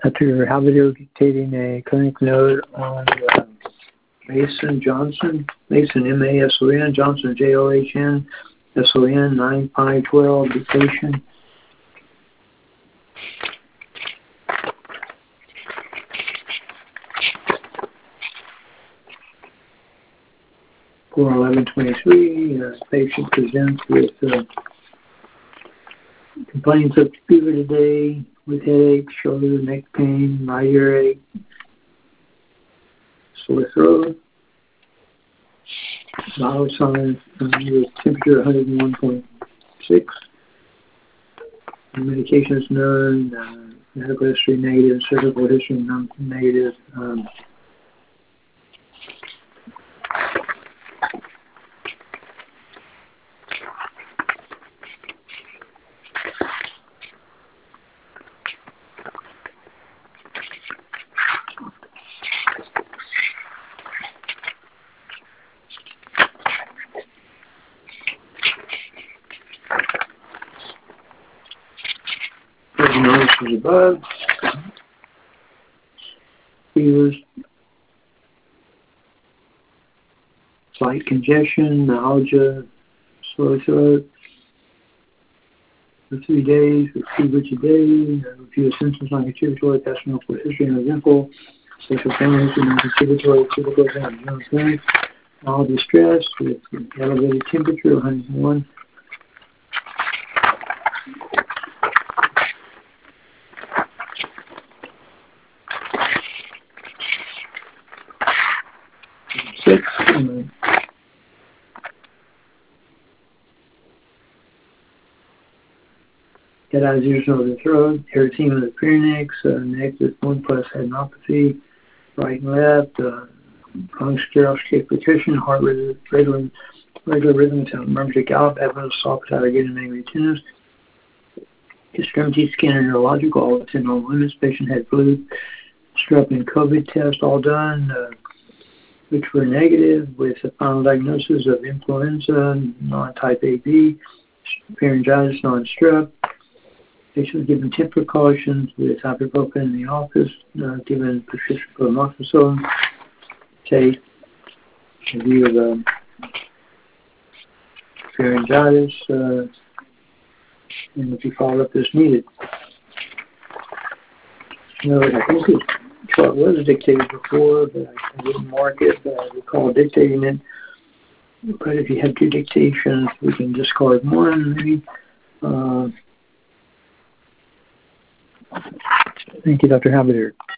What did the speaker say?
Dr. Halberdier dictating a clinic note on Mason Johnson, Mason M-A-S-O-N, Johnson J-O-H-N, S-O-N, 9512, dictation. For 1123, patient presents with complaints of fever today, with headache, shoulder, neck pain, right earache, sore throat. Vital signs with temperature 101.6. Medications none. Medical history negative. Surgical history negative. Notices above. Fevers, slight congestion, nausea, sore throat. For 3 days, with fever today, a few symptoms non-contributory, gastrointestinal history, and eventful, social family history, non-contributory, typical event, general appearance, mild distress with elevated temperature, 101. Get out of ears, nose, and throat, erythema of the pharynx, neck with 1+ adenopathy, right and left, bronchial percussion, heart rhythm, regular rhythm without murmur to gallop, evidence of soft alligator angry tennis, extremity, skin, and neurological, all within normal limits. Patient had flu, strep, and COVID test all done, which were negative, with a final diagnosis of influenza, non-type AB, pharyngitis, non-strep. Patient was given tip precautions with ibuprofen in the office, given prescription for amoxicillin. Take a view of pharyngitis, and if you follow up as needed. I think this chart was dictated before, but I didn't mark it, but I recall dictating it. But if you have 2 dictations, we can discard one, maybe. Thank you, Dr. Halberdier.